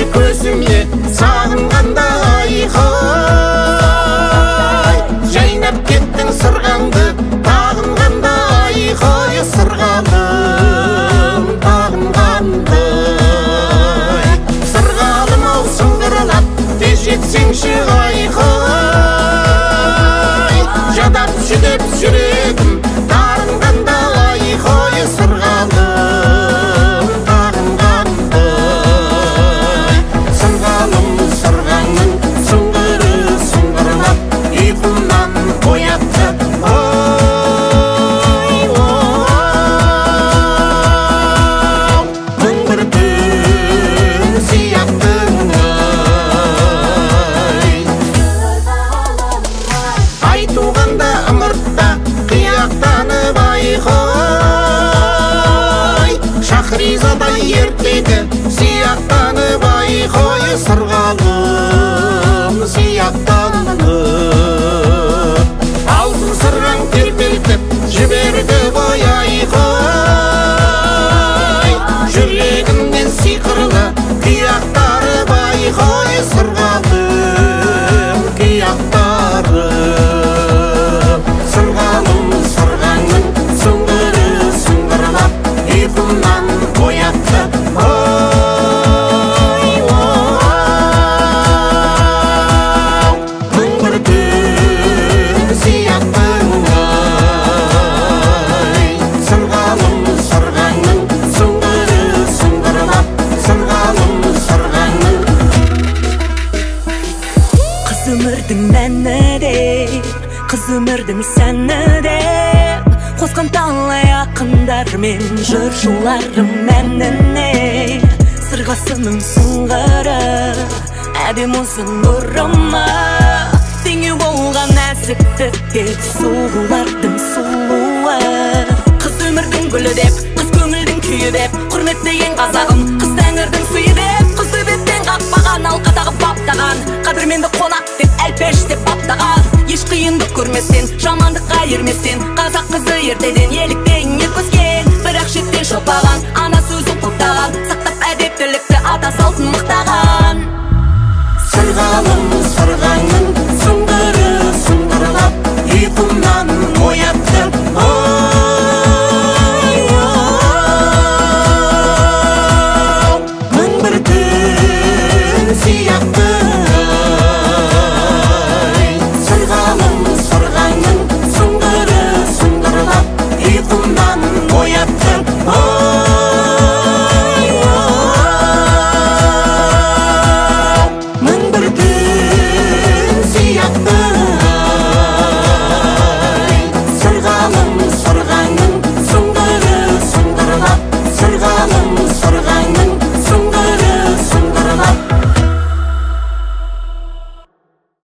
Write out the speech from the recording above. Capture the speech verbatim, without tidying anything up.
көзіме сағынғанда айқай, жайнап кеттің сырғаңды тағынғанда айқай, сырғалым тағынғандай. Сырғалым ау сыңғырлап тез жетсеңші айқай, жадап жүдеп жүрегім тарынғанда айқай, сырғалым тағынғандай. Сырғалым сырғаңның сыңғыры сыңғырлап ұйқымнан оятты. Ой, ой, мың бір түн сияқтың ай, туғанда ымыртта қияқтанып айқай, шахризадай ертегі сияқтанып айқай, сырғалым сияқтанып. Алтын сырғаң тербелтіп жіберді ғой айқай, жүрегімнен сиқырлы қияқтары байқай, сырғалым қияқтары. Сырғалым сырғаңның сыңғыры сыңғырлап ұйқымнан оятты. Ой, ой, мың бір түн сияқтың ай, сырғалым сырғаңның сыңғыры сыңғырлап, сырғалым сырғаңның. Қыз өмірдің мәні деп, қыз өмірдің сәні деп, қосқан талай ақындар мен жыршыларым әніне. Сырғасының сыңғыры әдем ұзын бұрымы, теңеу болған нәзіктікке сұлулардың сұлуы. Қыз өмірдің гүлі деп, қыз көңілдің күйі деп, құрметтеген қазағым қыз тәңірдің сыйы деп. Қыз төбеттен қақпаған, алқа тағып баптаған, қадірменді қонақ деп әлпеш деп баптаған. Еш қиындық көрместен, жамандыққа ерместен, қазақ қызы ертеден елікті